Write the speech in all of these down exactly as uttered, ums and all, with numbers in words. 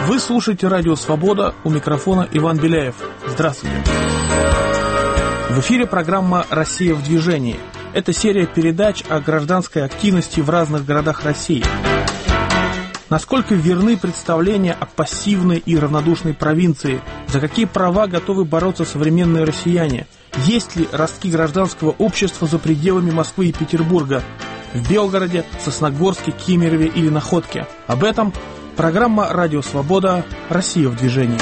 Вы слушаете Радио Свобода, у микрофона Иван Беляев. Здравствуйте. В эфире программа «Россия в движении». Это серия передач о гражданской активности в разных городах России. Насколько верны представления о пассивной и равнодушной провинции? За какие права готовы бороться современные россияне? Есть ли ростки гражданского общества за пределами Москвы и Петербурга? В Белгороде, Сосногорске, Кемерове или Находке? Об этом программа «Радио Свобода. Россия в движении».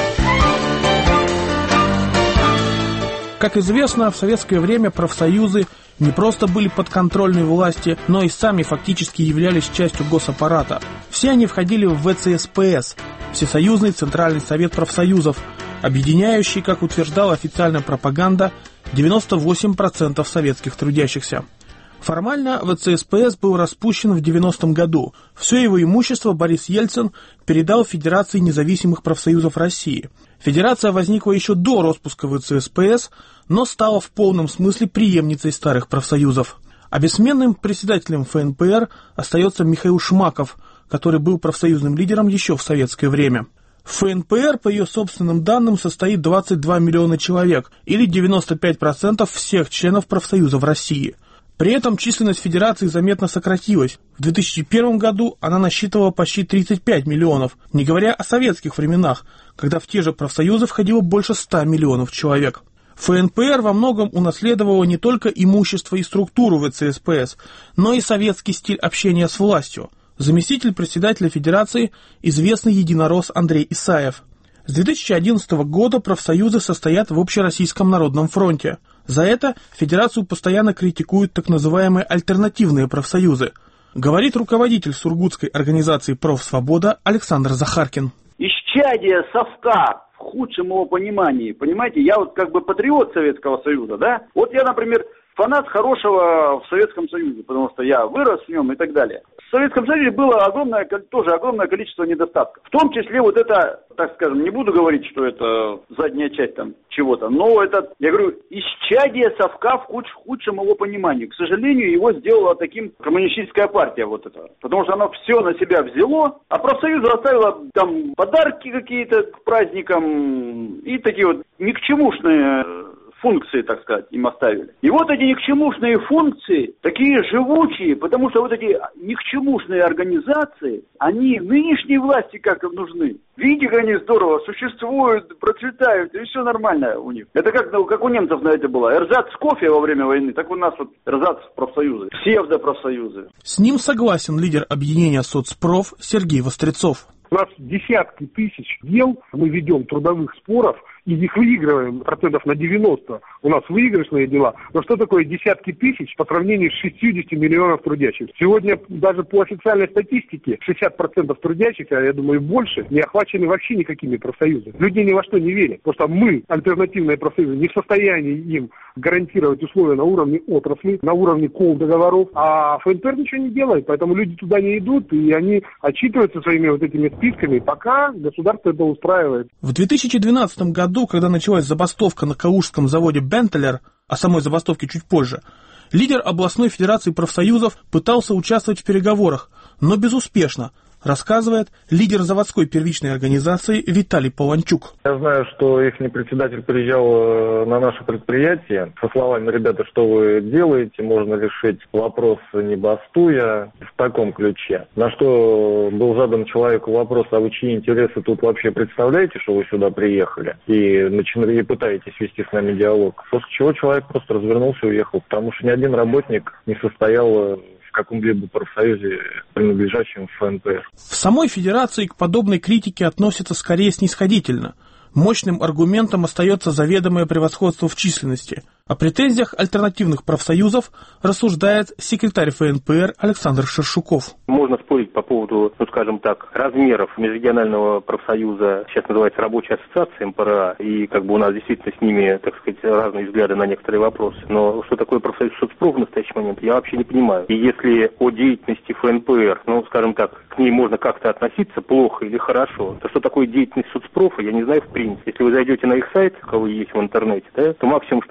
Как известно, в советское время профсоюзы не просто были подконтрольны власти, но и сами фактически являлись частью госаппарата. Все они входили в вэ цэ эс пэ эс, Всесоюзный Центральный Совет Профсоюзов, объединяющий, как утверждала официальная пропаганда, девяносто восемь процентов советских трудящихся. Формально вэ цэ эс пэ эс был распущен в девяностом году. Все его имущество Борис Ельцин передал Федерации независимых профсоюзов России. Федерация возникла еще до распуска вэ цэ эс пэ эс, но стала в полном смысле преемницей старых профсоюзов. А бессменным председателем эф эн пэ эр остается Михаил Шмаков, который был профсоюзным лидером еще в советское время. эф эн пэ эр, по ее собственным данным, состоит двадцать два миллиона человек, или девяносто пять процентов всех членов профсоюза в России. При этом численность федерации заметно сократилась. В две тысячи первом году она насчитывала почти тридцать пять миллионов, не говоря о советских временах, когда в те же профсоюзы входило больше ста миллионов человек. эф эн пэ эр во многом унаследовала не только имущество и структуру вэ цэ эс пэ эс, но и советский стиль общения с властью. Заместитель председателя Федерации – известный единорос Андрей Исаев. С две тысячи одиннадцатого года профсоюзы состоят в Общероссийском народном фронте. За это Федерацию постоянно критикуют так называемые альтернативные профсоюзы, говорит руководитель сургутской организации «Профсвобода» Александр Захаркин. Исчадие совка в худшем его понимании. Понимаете, я вот как бы патриот Советского Союза, да? Вот я, например, фанат хорошего в Советском Союзе, потому что я вырос в нем и так далее. В Советском Союзе было огромное, тоже огромное количество недостатков. В том числе вот это, так скажем, не буду говорить, что это задняя часть там чего-то, но это, я говорю, исчадие совка в худшем его понимании. К сожалению, его сделала таким коммунистическая партия вот эта. Потому что она все на себя взяло, а профсоюзу оставила там подарки какие-то к праздникам и такие вот никчемушные функции, так сказать, им оставили. И вот эти никчемушные функции, такие живучие, потому что вот эти никчемушные организации, они нынешней власти как нужны. Видите, как они здорово существуют, процветают, и все нормально у них. Это как, как у немцев, знаете, было. Эрзац кофе во время войны, так у нас вот эрзац профсоюзы, псевдопрофсоюзы. С ним согласен лидер объединения соцпроф Сергей Вострецов. У нас десятки тысяч дел мы ведем трудовых споров, и их выигрываем процентов на девяносто. У нас выигрышные дела. Но что такое десятки тысяч по сравнению с шестьюдесятью миллионов трудящих? Сегодня даже по официальной статистике шестьдесят процентов трудящихся, а я думаю больше, не охвачены вообще никакими профсоюзами. Люди ни во что не верят. Потому что мы, альтернативные профсоюзы, не в состоянии им гарантировать условия на уровне отрасли, на уровне колл-договоров. А эф эн пэ эр ничего не делает. Поэтому люди туда не идут, и они отчитываются своими вот этими списками, пока государство это устраивает. В две тысячи двенадцатом году, когда началась забастовка на калужском заводе «Бентелер», о самой забастовке чуть позже, лидер областной федерации профсоюзов пытался участвовать в переговорах, но безуспешно, рассказывает лидер заводской первичной организации Виталий Полончук. Я знаю, что их председатель приезжал на наше предприятие со словами: ребята, что вы делаете, можно решить вопрос не бастуя, в таком ключе. На что был задан человеку вопрос: а вы чьи интересы тут вообще представляете, что вы сюда приехали и, начали, и пытаетесь вести с нами диалог? После чего человек просто развернулся и уехал, потому что ни один работник не состоял в каком-либо профсоюзе, принадлежащем эф эн пэ эр. В самой Федерации к подобной критике относятся скорее снисходительно. Мощным аргументом остается заведомое превосходство в численности. О претензиях альтернативных профсоюзов рассуждает секретарь эф эн пэ эр Александр Шершуков. Можно спорить по поводу, ну скажем так, размеров межрегионального профсоюза, сейчас называется рабочая ассоциация эм пэ эр а, и как бы у нас действительно с ними, так сказать, разные взгляды на некоторые вопросы. Но что такое профсоюз соцпроф в настоящий момент, я вообще не понимаю. И если о деятельности эф эн пэ эр, ну скажем так, к ней можно как-то относиться плохо или хорошо, то что такое деятельность соцпрофа, я не знаю в принципе. Если вы зайдете на их сайт, у кого есть в интернете, да, то максимум, что вы там обнаружите,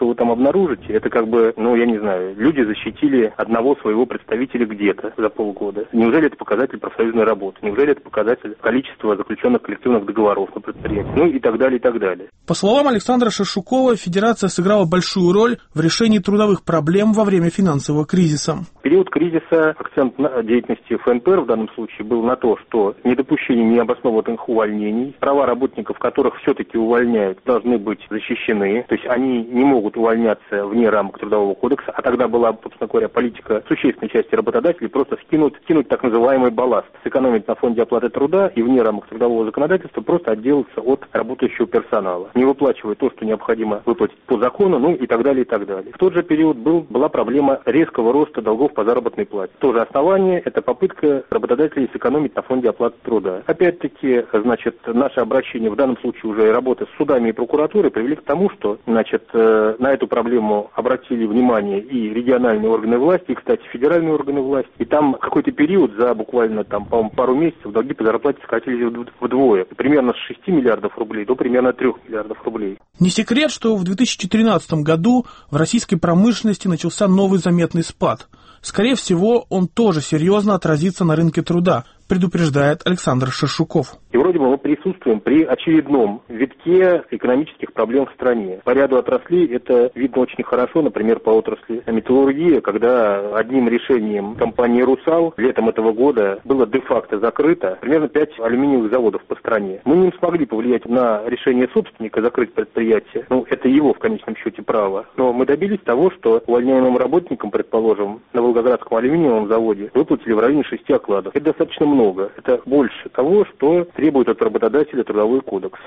обнаружите, это как бы, ну, я не знаю, люди защитили одного своего представителя где-то за полгода. Неужели это показатель профсоюзной работы? Неужели это показатель количества заключенных коллективных договоров на предприятии? Ну и так далее, и так далее. По словам Александра Шершукова, федерация сыграла большую роль в решении трудовых проблем во время финансового кризиса. В период кризиса акцент на деятельности эф эн пэ эр в данном случае был на то, что недопущение необоснованных увольнений, права работников, которых все-таки увольняют, должны быть защищены. То есть они не могут увольняться вне рамок Трудового кодекса, а тогда была, собственно говоря, политика существенной части работодателей просто скинуть, скинуть так называемый балласт, сэкономить на фонде оплаты труда и вне рамок трудового законодательства просто отделаться от работающего персонала, не выплачивая то, что необходимо выплатить по закону, ну и так далее, и так далее. В тот же период был, была проблема резкого роста долгов по заработной плате. Тоже основание – это попытка работодателей сэкономить на фонде оплаты труда. Опять-таки, значит, наше обращение, в данном случае уже работа с судами и прокуратурой, привели к тому, что, значит, на эту проблему обратили внимание и региональные органы власти, и, кстати, федеральные органы власти. И там какой-то период за буквально там, по-моему, пару месяцев долги по зарплате сократились вдвое. Примерно с шести миллиардов рублей до примерно трех миллиардов рублей. Не секрет, что в две тысячи тринадцатом году в российской промышленности начался новый заметный спад. Скорее всего, он тоже серьезно отразится на рынке труда, предупреждает Александр Шершуков. И вроде бы мы присутствуем при очередном витке экономических проблем в стране. По ряду отраслей это видно очень хорошо, например, по отрасли металлургии, когда одним решением компании «Русал» летом этого года было де-факто закрыто примерно пять алюминиевых заводов по стране. Мы не смогли повлиять на решение собственника закрыть предприятие. Ну, это его в конечном счете право. Но мы добились того, что увольняемым работникам, предположим, на Волгоградском алюминиевом заводе выплатили в районе шести окладов. Это достаточно много. Это больше того, что требует от работодателя Трудовой кодекс.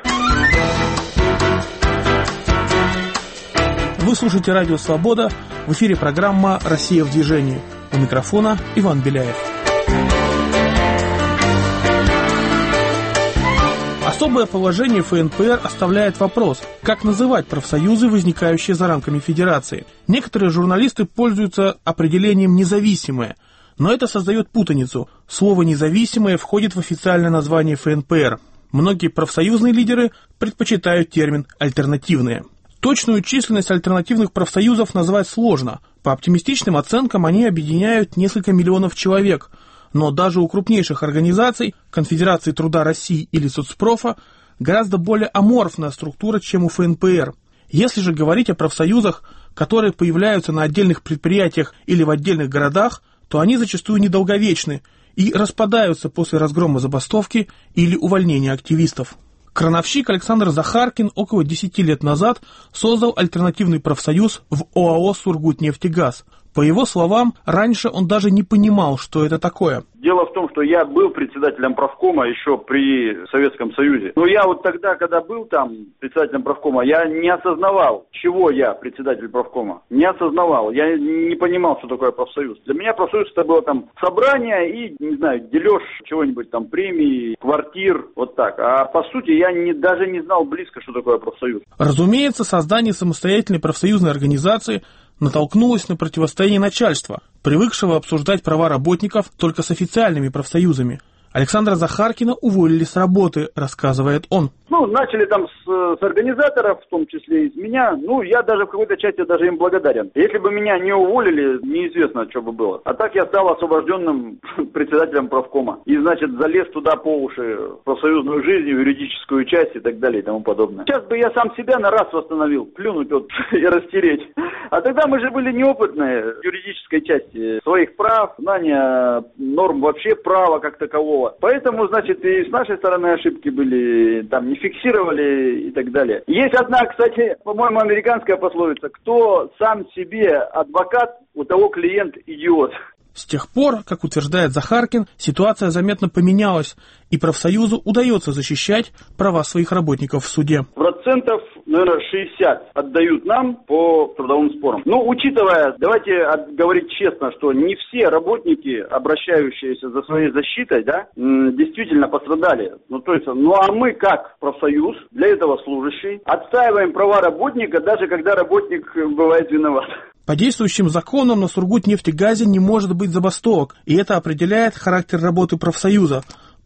Вы слушаете Радио Свобода. В эфире программа «Россия в движении». У микрофона Иван Беляев. Особое положение эф эн пэ эр оставляет вопрос, как называть профсоюзы, возникающие за рамками федерации. Некоторые журналисты пользуются определением «независимые», но это создает путаницу. Слово «независимое» входит в официальное название эф эн пэ эр. Многие профсоюзные лидеры предпочитают термин «альтернативные». Точную численность альтернативных профсоюзов назвать сложно. По оптимистичным оценкам они объединяют несколько миллионов человек. Но даже у крупнейших организаций, Конфедерации труда России или Соцпрофа, гораздо более аморфная структура, чем у эф эн пэ эр. Если же говорить о профсоюзах, которые появляются на отдельных предприятиях или в отдельных городах, то они зачастую недолговечны и распадаются после разгрома забастовки или увольнения активистов. Крановщик Александр Захаркин около десяти лет назад создал альтернативный профсоюз в о а о «Сургутнефтегаз». По его словам, раньше он даже не понимал, что это такое. Дело в том, что я был председателем правкома еще при Советском Союзе. Но я вот тогда, когда был там председателем правкома, я не осознавал, чего я председатель правкома. Не осознавал. Я не понимал, что такое профсоюз. Для меня профсоюз это было там собрание и, не знаю, дележ чего-нибудь там, премии, квартир, вот так. А по сути я не, даже не знал близко, что такое профсоюз. Разумеется, создание самостоятельной профсоюзной организации натолкнулось на противостояние начальства, привыкшего обсуждать права работников только с официальными профсоюзами. Александра Захаркина уволили с работы, рассказывает он. Ну, начали там с, с организаторов, в том числе из меня. Ну, я даже в какой-то части даже им благодарен. Если бы меня не уволили, неизвестно, что бы было. А так я стал освобожденным председателем правкома. И, значит, залез туда по уши в профсоюзную жизнь, в юридическую часть и так далее и тому подобное. Сейчас бы я сам себя на раз восстановил, плюнуть вот и растереть. А тогда мы же были неопытные в юридической части своих прав, знания норм вообще права как такового. Поэтому, значит, и с нашей стороны ошибки были, там, не фиксировали и так далее. Есть одна, кстати, по-моему, американская пословица: кто сам себе адвокат, у того клиент идиот. С тех пор, как утверждает Захаркин, ситуация заметно поменялась, и профсоюзу удается защищать права своих работников в суде. Процентов, наверное, шестьдесят отдают нам по трудовым спорам. Но учитывая, давайте говорить честно, что не все работники, обращающиеся за своей защитой, да, действительно пострадали. Ну, то есть, ну а мы как профсоюз, для этого служащий, отстаиваем права работника, даже когда работник бывает виноват. По действующим законам на Сургутнефтегазе не может быть забастовок, и это определяет характер работы профсоюза.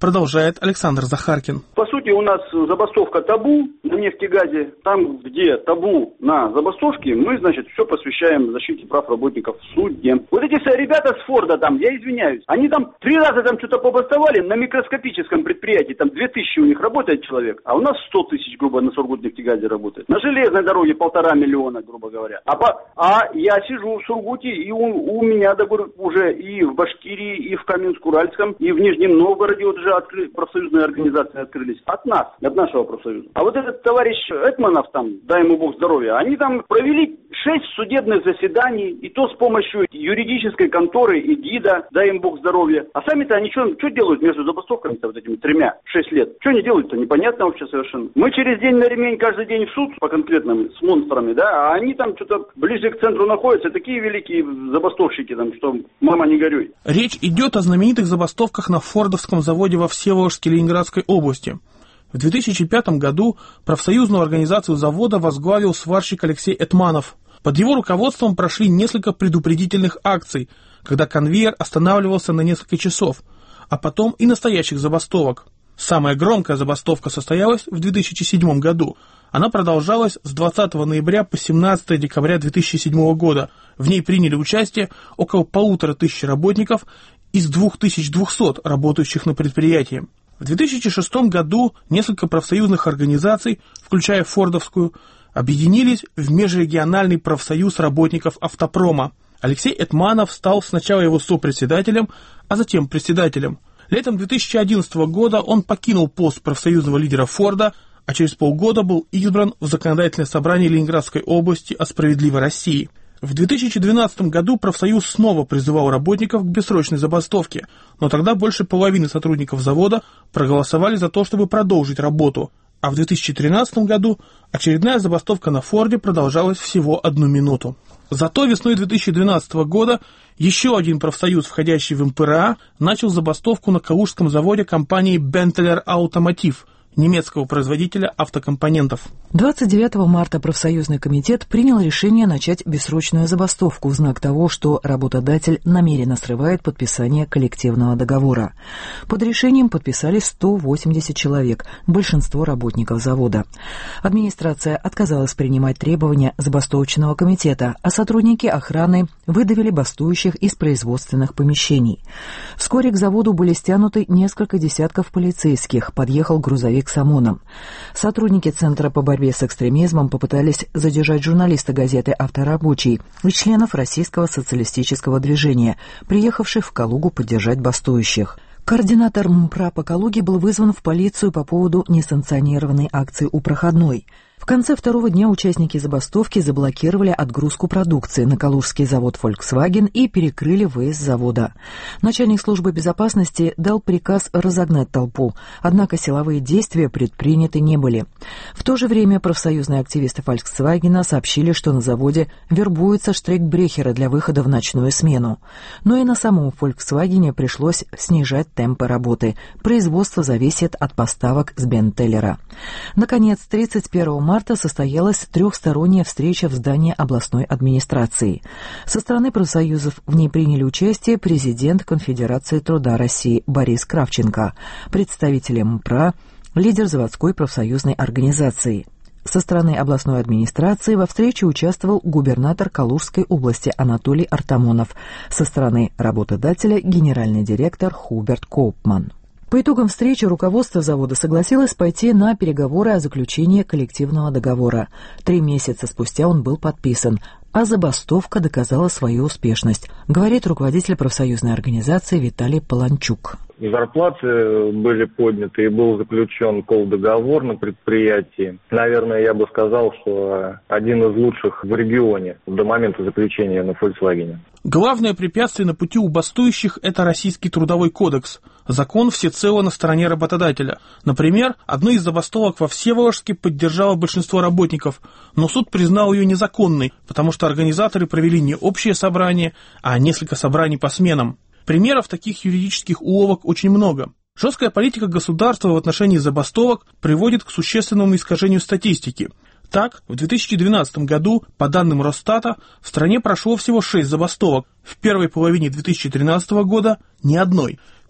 продолжает Александр Захаркин. По сути, у нас забастовка табу на нефтегазе. Там, где табу на забастовке, мы, значит, все посвящаем защите прав работников в суде. Вот эти все ребята с Форда там, я извиняюсь, они там три раза там что-то побастовали на микроскопическом предприятии, там две тысячи у них работает человек, а у нас сто тысяч, грубо, на Сургут-нефтегазе работает. На железной дороге полтора миллиона, грубо говоря. А, по, а я сижу в Сургуте, и у, у меня уже и в Башкирии, и в Каменск-Уральском, и в Нижнем Новгороде вот уже откры, профсоюзные организации открылись. От нас, от нашего профсоюза. А вот этот товарищ Этманов там, дай ему бог здоровья, они там провели шесть судебных заседаний, и то с помощью юридической конторы и ГИДа, дай им бог здоровья. А сами-то они что, что делают между забастовками-то вот этими тремя, шесть лет? Что они делают-то? Непонятно вообще совершенно. Мы через день на ремень каждый день в суд по конкретным, с монстрами, да, а они там что-то ближе к центру находятся, такие великие забастовщики там, что мама не горюй. Речь идет о знаменитых забастовках на Фордовском заводе во Всеволожске Ленинградской области. В две тысячи пятом году профсоюзную организацию завода возглавил сварщик Алексей Этманов. Под его руководством прошли несколько предупредительных акций, когда конвейер останавливался на несколько часов, а потом и настоящих забастовок. Самая громкая забастовка состоялась в две тысячи седьмом году. Она продолжалась с двадцатого ноября по семнадцатое декабря две тысячи седьмого года. В ней приняли участие около полутора тысяч работников из двух тысяч двухсот работающих на предприятии. В две тысячи шестом году несколько профсоюзных организаций, включая Фордовскую, объединились в Межрегиональный профсоюз работников автопрома. Алексей Этманов стал сначала его сопредседателем, а затем председателем. Летом две тысячи одиннадцатого года он покинул пост профсоюзного лидера Форда, а через полгода был избран в Законодательное собрание Ленинградской области от «Справедливой России». В две тысячи двенадцатом году профсоюз снова призывал работников к бессрочной забастовке, но тогда больше половины сотрудников завода проголосовали за то, чтобы продолжить работу, а в две тысячи тринадцатом году очередная забастовка на Форде продолжалась всего одну минуту. Зато весной две тысячи двенадцатого года еще один профсоюз, входящий в эм пэ эр а, начал забастовку на калужском заводе компании Benteler Automotive, немецкого производителя автокомпонентов. двадцать девятого марта профсоюзный комитет принял решение начать бессрочную забастовку в знак того, что работодатель намеренно срывает подписание коллективного договора. Под решением подписались сто восемьдесят человек, большинство работников завода. Администрация отказалась принимать требования забастовочного комитета, а сотрудники охраны выдавили бастующих из производственных помещений. Вскоре к заводу были стянуты несколько десятков полицейских, подъехал грузовик с ОМОНом. Сотрудники Центра по борьбе с экстремизмом попытались задержать журналиста газеты «Авторабочий» и членов Российского социалистического движения, приехавших в Калугу поддержать бастующих. Координатор МПРА по Калуге был вызван в полицию по поводу несанкционированной акции у проходной. В конце второго дня участники забастовки заблокировали отгрузку продукции на калужский завод Volkswagen и перекрыли выезд завода. Начальник службы безопасности дал приказ разогнать толпу, однако силовые действия предприняты не были. В то же время профсоюзные активисты Volkswagen сообщили, что на заводе вербуются штрейкбрехеры для выхода в ночную смену. Но и на самом Volkswagen пришлось снижать темпы работы. Производство зависит от поставок с Бентеллера. Наконец, тридцать первого марта состоялась трехсторонняя встреча в здании областной администрации. Со стороны профсоюзов в ней приняли участие президент Конфедерации труда России Борис Кравченко, представители МПРА, лидер заводской профсоюзной организации. Со стороны областной администрации во встрече участвовал губернатор Калужской области Анатолий Артамонов, со стороны работодателя генеральный директор Хуберт Коупман. По итогам встречи руководство завода согласилось пойти на переговоры о заключении коллективного договора. Три месяца спустя он был подписан, а забастовка доказала свою успешность, говорит руководитель профсоюзной организации Виталий Полончук. Зарплаты были подняты и был заключен колл-договор на предприятии. Наверное, я бы сказал, что один из лучших в регионе до момента заключения на Volkswagen. Главное препятствие на пути у бастующих – это Российский трудовой кодекс. Закон всецело на стороне работодателя. Например, одну из забастовок во Всеволожске поддержало большинство работников, но суд признал ее незаконной, потому что организаторы провели не общее собрание, а несколько собраний по сменам. Примеров таких юридических уловок очень много. Жесткая политика государства в отношении забастовок приводит к существенному искажению статистики. Так, в две тысячи двенадцатом году, по данным Росстата, в стране прошло всего шесть забастовок, в первой половине две тысячи тринадцатого года ни одной.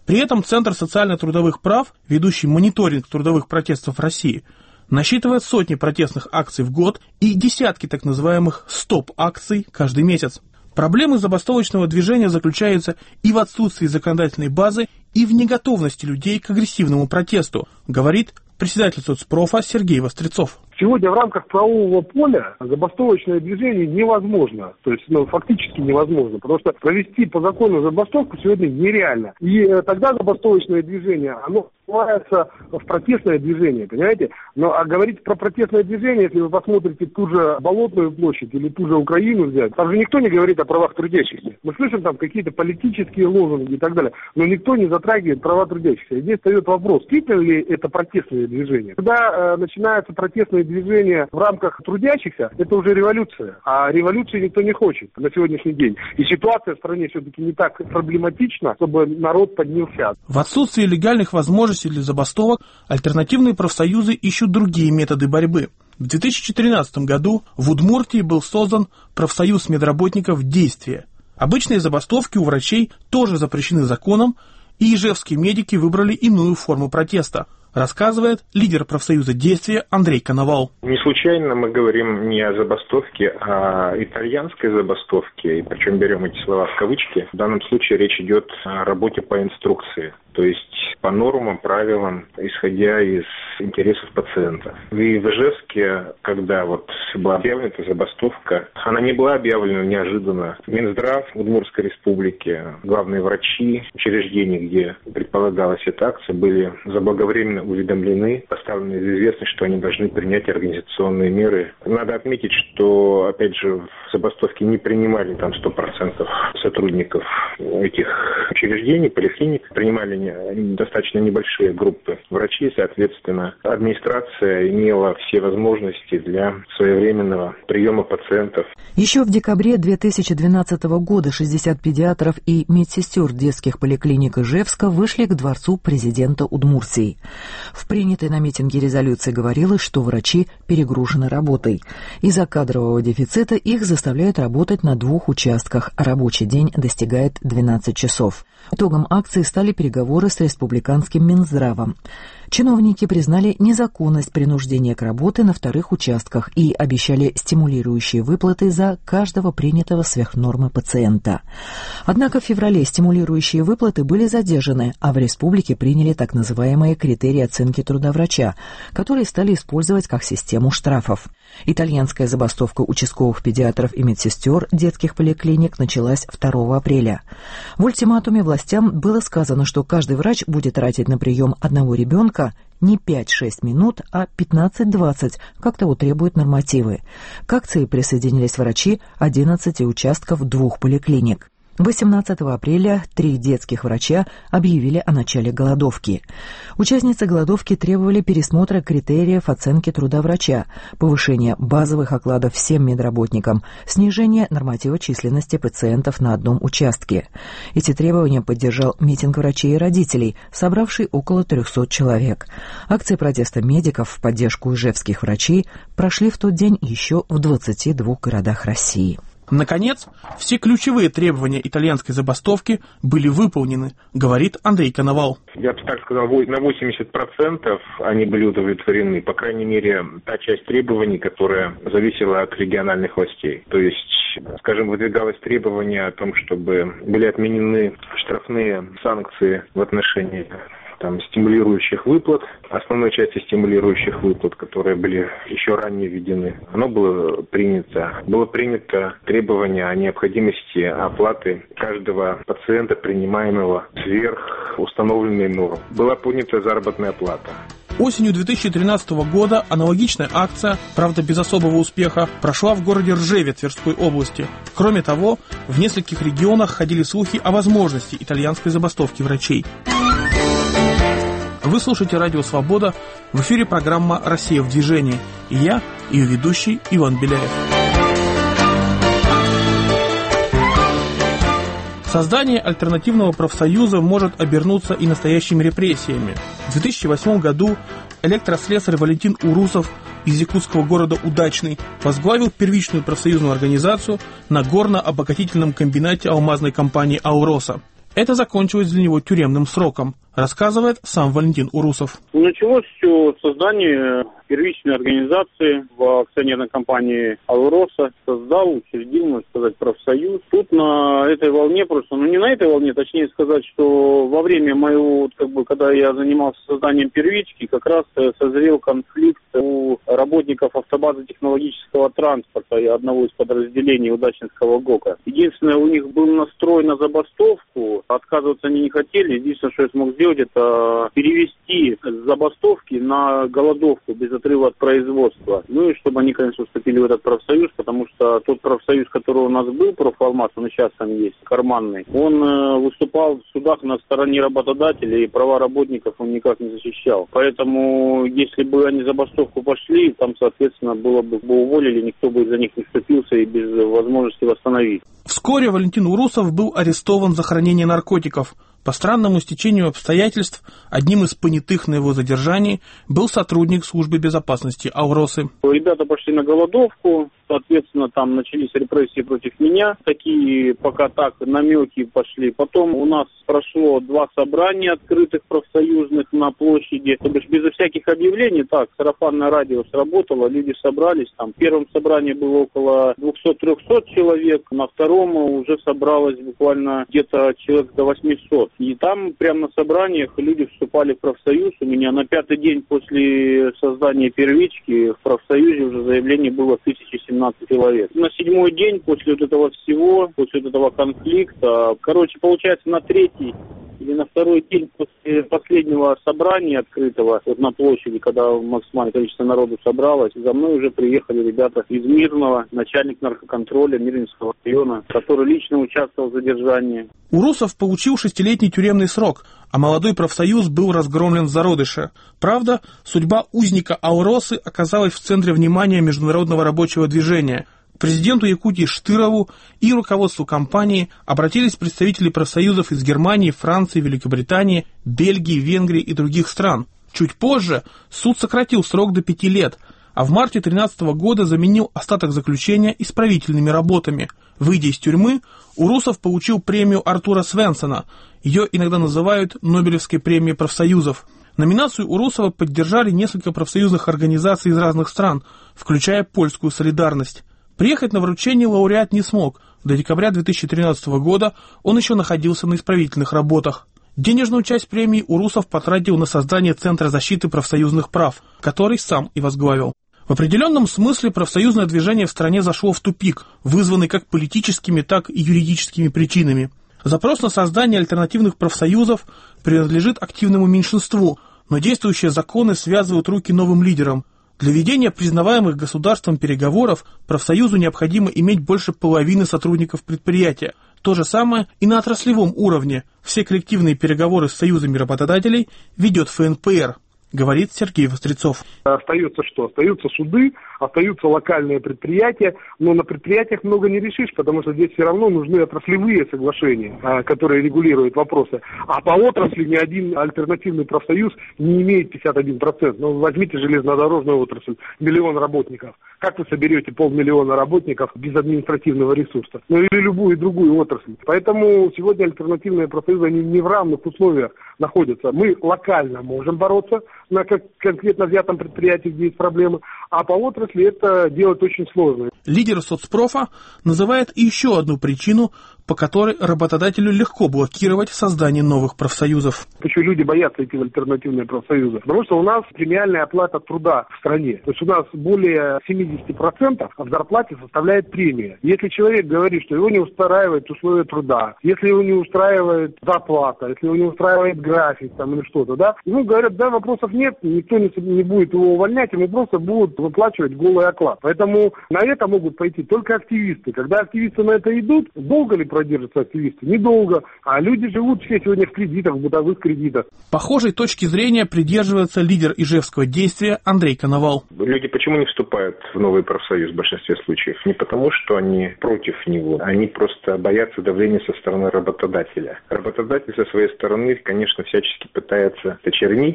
При этом Центр социально-трудовых прав, ведущий мониторинг трудовых протестов в России, насчитывает сотни протестных акций в год и десятки так называемых стоп-акций каждый месяц. Проблемы забастовочного движения заключаются и в отсутствии законодательной базы, и в неготовности людей к агрессивному протесту, говорит председатель соцпрофа Сергей Вострецов. Сегодня в рамках правового поля забастовочное движение невозможно, то есть ну, фактически невозможно, потому что провести по закону забастовку сегодня нереально. И э, тогда забастовочное движение, оно называется в протестное движение, понимаете? Но а говорить про протестное движение, если вы посмотрите ту же Болотную площадь или ту же Украину взять, там же никто не говорит о правах трудящихся. Мы слышим там какие-то политические лозунги и так далее, но никто не затрагивает права трудящихся. И здесь встает вопрос, действительно ли это протестное движение? Когда э, начинается протестное движение в рамках трудящихся, это уже революция. А революции никто не хочет на сегодняшний день. И ситуация в стране все-таки не так проблематична, чтобы народ поднялся. В отсутствии легальных возможностей для забастовок альтернативные профсоюзы ищут другие методы борьбы. В две тысячи тринадцатом году в Удмуртии был создан профсоюз медработников «Действие». Обычные забастовки у врачей тоже запрещены законом, и ижевские медики выбрали иную форму протеста, рассказывает лидер профсоюза «Действие» Андрей Коновал. Не случайно мы говорим не о забастовке, а о итальянской забастовке, и причем берем эти слова в кавычки. В данном случае речь идет о работе по инструкции, то есть по нормам, правилам, исходя из интересов пациента. И в Ижевске, когда вот была объявлена эта забастовка, она не была объявлена неожиданно. Минздрав Удмуртской республики, главные врачи учреждений, где предполагалась эта акция, были заблаговременно уведомлены, поставлены в известность, что они должны принять организационные меры. Надо отметить, что, опять же, в забастовке не принимали там сто процентов сотрудников этих учреждений, поликлиник, принимали достаточно небольшие группы врачей, соответственно, администрация имела все возможности для своевременного приема пациентов. Еще в декабре две тысячи двенадцатого года шестьдесят педиатров и медсестер детских поликлиник Ижевска вышли к дворцу президента Удмуртии. В принятой на митинге резолюции говорилось, что врачи перегружены работой. Из-за кадрового дефицита их заставляют работать на двух участках, а рабочий день достигает двенадцати часов. Итогом акции стали переговоры с республиканским Минздравом. Чиновники признали незаконность принуждения к работе на вторых участках и обещали стимулирующие выплаты за каждого принятого сверхнормы пациента. Однако в феврале стимулирующие выплаты были задержаны, а в республике приняли так называемые критерии оценки труда врача, которые стали использовать как систему штрафов. Итальянская забастовка участковых педиатров и медсестер детских поликлиник началась второго апреля. В ультиматуме властям было сказано, что каждый врач будет тратить на прием одного ребенка не пять-шесть минут, а пятнадцать-двадцать, как того требуют нормативы. К акции присоединились врачи одиннадцати участков двух поликлиник. восемнадцатого апреля три детских врача объявили о начале голодовки. Участницы голодовки требовали пересмотра критериев оценки труда врача, повышения базовых окладов всем медработникам, снижения норматива численности пациентов на одном участке. Эти требования поддержал митинг врачей и родителей, собравший около трехсот человек. Акции протеста медиков в поддержку ижевских врачей прошли в тот день еще в двадцати двух городах России. Наконец, все ключевые требования итальянской забастовки были выполнены, говорит Андрей Коновал. Я бы так сказал, на восемьдесят процентов они были удовлетворены, по крайней мере, та часть требований, которая зависела от региональных властей. То есть, скажем, выдвигалось требование о том, чтобы были отменены штрафные санкции в отношении там, стимулирующих выплат, основной части стимулирующих выплат, которые были еще ранее введены, оно было принято. Было принято требование о необходимости оплаты каждого пациента, принимаемого сверх установленной нормы. Была поднята заработная плата. Осенью две тысячи тринадцатого года аналогичная акция, правда без особого успеха, прошла в городе Ржеве Тверской области. Кроме того, в нескольких регионах ходили слухи о возможности итальянской забастовки врачей. Вы слушаете Радио Свобода, в эфире программа «Россия в движении». И я, ее ведущий Иван Беляев. Создание альтернативного профсоюза может обернуться и настоящими репрессиями. В две тысячи восьмом году электрослесарь Валентин Урусов из якутского города Удачный возглавил первичную профсоюзную организацию на горно-обогатительном комбинате алмазной компании «Ауроса». Это закончилось для него тюремным сроком, рассказывает сам Валентин Урусов. Началось все с создания первичной организации в акционерной компании «Алроса». Создал, учредил, можно сказать, профсоюз. Тут на этой волне просто, ну не на этой волне, точнее сказать, что во время моего, как бы, когда я занимался созданием первички, как раз созрел конфликт у работников автобазы технологического транспорта и одного из подразделений Удачинского ГОКа. Единственное, у них был настрой на забастовку, отказываться они не хотели. Единственное, что я смог сделать, это перевести забастовки на голодовку без отрыва от производства. Ну и чтобы они, конечно, вступили в этот профсоюз, потому что тот профсоюз, который у нас был, профалмаз, он и сейчас там есть, карманный, он э, выступал в судах на стороне работодателей, и права работников он никак не защищал. Поэтому, если бы они забастовку пошли, там, соответственно, было бы, бы уволили, никто бы из-за них не вступился и без возможности восстановить. Вскоре Валентин Урусов был арестован за хранение наркотиков. По странному стечению обстоятельств, одним из понятых на его задержании был сотрудник службы безопасности «Алросы». Ребята пошли на голодовку, соответственно, там начались репрессии против меня. Такие пока так намеки пошли. Потом у нас прошло два собрания открытых профсоюзных на площади. То бишь безо всяких объявлений, так, сарафанное радио сработало, люди собрались. Там в первом собрании было около двухсот-трехсот человек, на втором уже собралось буквально где-то человек до восьмисот. И там прямо на собраниях люди вступали в профсоюз. У меня на пятый день после создания первички в профсоюзе уже заявление было тысяча семнадцать человек. На седьмой день после вот этого всего, после вот этого конфликта, короче, получается, на третий или на второй день после последнего собрания открытого вот на площади, когда максимальное количество народу собралось, за мной уже приехали ребята из Мирного, начальник наркоконтроля Мирнинского района, который лично участвовал в задержании. Урусов получил шестилетний тюремный срок, а молодой профсоюз был разгромлен в зародыше. Правда, судьба узника Алросы оказалась в центре внимания международного рабочего движения. К президенту Якутии Штырову и руководству компании обратились представители профсоюзов из Германии, Франции, Великобритании, Бельгии, Венгрии и других стран. Чуть позже суд сократил срок до пяти лет, а в марте две тысячи тринадцатого года заменил остаток заключения исправительными работами. Выйдя из тюрьмы, Урусов получил премию Артура Свенсона. Ее иногда называют Нобелевской премией профсоюзов. Номинацию Урусова поддержали несколько профсоюзных организаций из разных стран, включая польскую «Солидарность». Приехать на вручение лауреат не смог. До декабря две тысячи тринадцатого года он еще находился на исправительных работах. Денежную часть премии Урусов потратил на создание Центра защиты профсоюзных прав, который сам и возглавил. В определенном смысле профсоюзное движение в стране зашло в тупик, вызванный как политическими, так и юридическими причинами. Запрос на создание альтернативных профсоюзов принадлежит активному меньшинству, но действующие законы связывают руки новым лидерам. Для ведения признаваемых государством переговоров профсоюзу необходимо иметь больше половины сотрудников предприятия. То же самое и на отраслевом уровне. Все коллективные переговоры с союзами работодателей ведет эф эн пэ эр, говорит Сергей Вострецов. Остается что? Остаются суды, остаются локальные предприятия, но на предприятиях много не решишь, потому что здесь все равно нужны отраслевые соглашения, которые регулируют вопросы. А по отрасли ни один альтернативный профсоюз не имеет пятьдесят один процент. Ну, возьмите железнодорожную отрасль, миллион работников. Как вы соберете полмиллиона работников без административного ресурса? Ну, или любую другую отрасль. Поэтому сегодня альтернативные профсоюзы, они не в равных условиях находятся. Мы локально можем бороться на как конкретно взятом предприятии, где есть проблемы, а по отрасли это делать очень сложно. Лидер соцпрофа называет еще одну причину, по которой работодателю легко блокировать создание новых профсоюзов. Почему люди боятся идти в альтернативные профсоюзы? Потому что у нас премиальная оплата труда в стране. То есть у нас более семьдесят процентов в зарплате составляет премия. Если человек говорит, что его не устраивает условия труда, если его не устраивает зарплата, если его не устраивает график там, или что-то, да, ему говорят, да, вопросов нет, никто не, не будет его увольнять, ему просто будут выплачивать голый оклад. Поэтому на это могут пойти только активисты. Когда активисты на это идут, долго ли продержатся активисты? Недолго. А люди живут все сегодня в кредитах, в бытовых кредитах. Похожей точки зрения придерживается лидер ижевского действия Андрей Коновал. Люди почему не вступают в новый профсоюз в большинстве случаев? Не потому, что они против него. Они просто боятся давления со стороны работодателя. Работодатель со своей стороны, конечно, всячески пытается очернить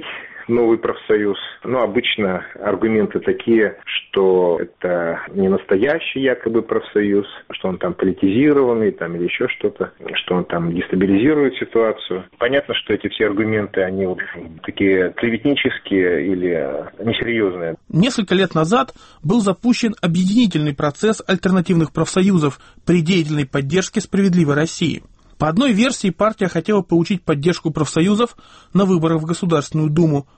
новый профсоюз. Но обычно аргументы такие, что это не настоящий якобы профсоюз, что он там политизированный там, или еще что-то, что он там дестабилизирует ситуацию. Понятно, что эти все аргументы, они вот такие клеветнические или несерьезные. Несколько лет назад был запущен объединительный процесс альтернативных профсоюзов при деятельной поддержке «Справедливой России». По одной версии партия хотела получить поддержку профсоюзов на выборах в Государственную Думу,